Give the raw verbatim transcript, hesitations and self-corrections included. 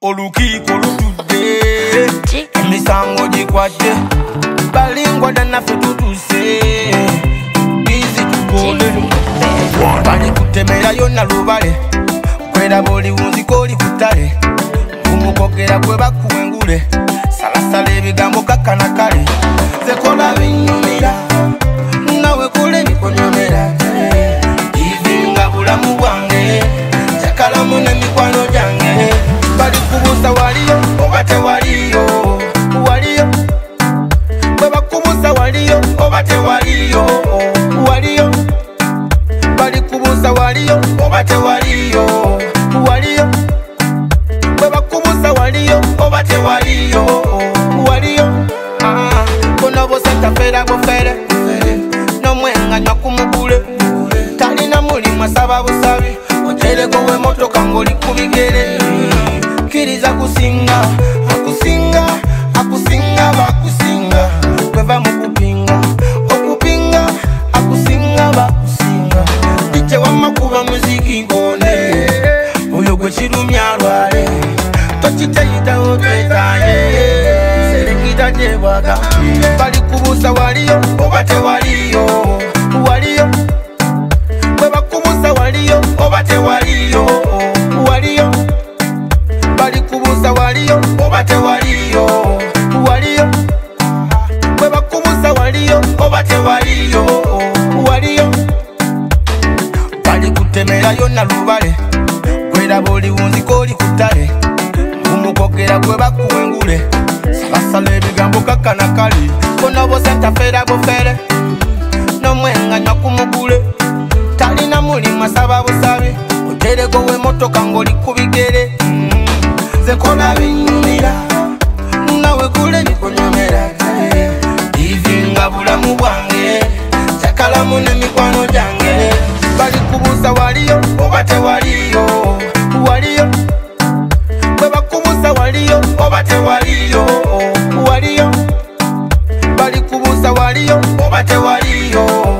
Olukiiko lutudde emisango gikwate balingwa dannaffe tutuse bizi tugole bali kutemera yonna lubale kweraba oliwunzika oli kutale kumukogera gwe bakuwengule salasala ebigambo kakkana kale zekola binyumira nawe kule ebikonyomera ivinga bulamu bwange jakalamu n'emikwano gyange bali kubuusa waliyo oba tewaliyo waliyo bwe bakubuusa waliyo oba tewaliyo waliyo bali kubuusa waliyo oba tewaliyo waliyo bwe bakubuusa waliyo oba tewaliyo waliyo bono bose tafera bufere n'omwenganywa kumugule talina mulimu asaba busabi otereko w'emmotoka ng'oli ku bigere kiriza kusinga akusinga akusinga bakusinga kweva mu kupinga okupinga akusinga bakusinga dije wamakuba muziki ngone oyo gwe kirumya alwale tokitayitawo twetaye serekita gyebwaga bali kubuusa waliyo oba tewaliyo waliyo bwe bakubuusa waliyo oba tewaliyo waliyo bali kubuusa waliyo oba tewaliyo waliyo bwe bakubuusa waliyo oba tewaliyo waliyo bali kutemera yonna lubale kweraba oliwunzika oli kutale kumukogera gwe bakuwengule salasala ebigambo kakkana kali bono bose ntafera bufere n'omwenganywa kumugule talina mulimu asaba busabi otereko w'emmotoka ng'oli ku bigere zekola binyumira nawe kule ebikonyomera ivinga bulamu bwange jakalamu n'emikwano gyange bali kubuusa waliyo oba tewaliyo waliyo bwe bakubuusa waliyo oba tewaliyo waliyo bali kubuusa waliyo oba tewaliyo